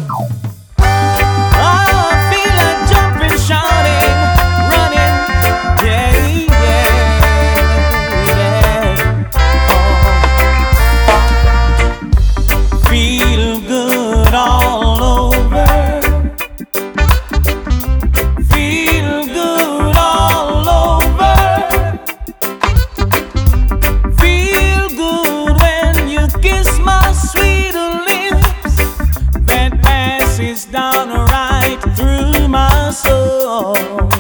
I feel like jumping, shouting, running, yeah, yeah. Feel good all over. Feel good all over. Feel good when you kiss my sweet lips. That passes down right through my soul.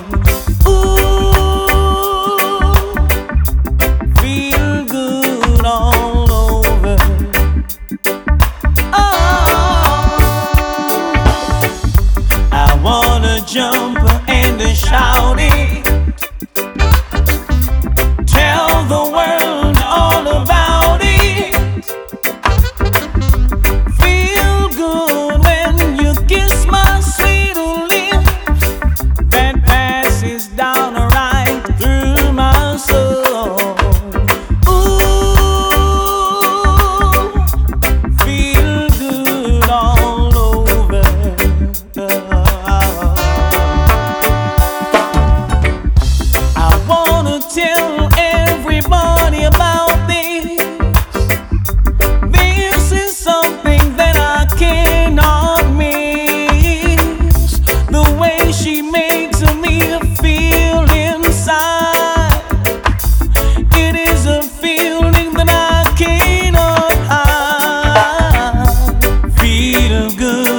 Ooh, feel good all over. Oh, I wanna jump and shout it. Tell the world all about it. Feel good when you kiss my sweet lips. That passes down right through my soul. Ooh, feel good all over. I wanna tell everybody about this. This is something that I cannot miss. The way she makes me feel inside. It is a feeling that I cannot hide. Feel good.